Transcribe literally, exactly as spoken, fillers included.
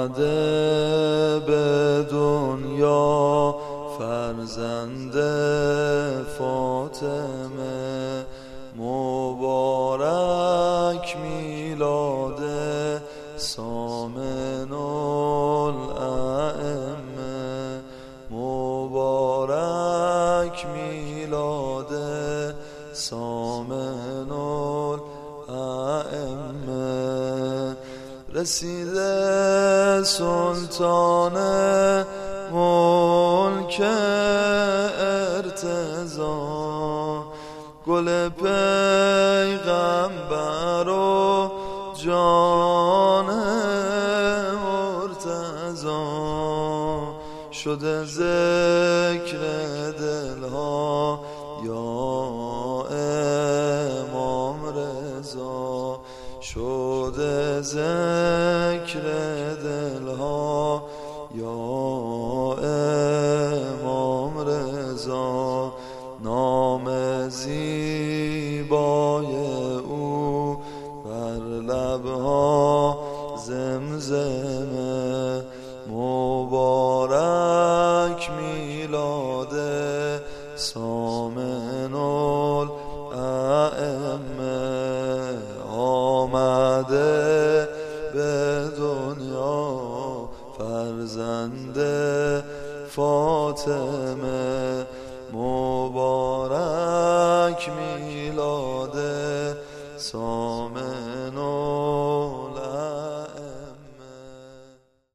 آمده به دنیا فرزند فاطمه، مبارک میلاد سامن الائمه، مبارک میلاد سامن الائمه. رسیده سلطان ملک ارتضا، گل پیغمبر و جان مرتضا، شده ذکر دلها یا امام رضا، شده ذکر دلها یا امام رضا. نام زیبای او بر لبها زمزمه، مبارک میلاد سامن الائمه. آمده به دنیا فرزند فاطمه، مبارک میلاد سامن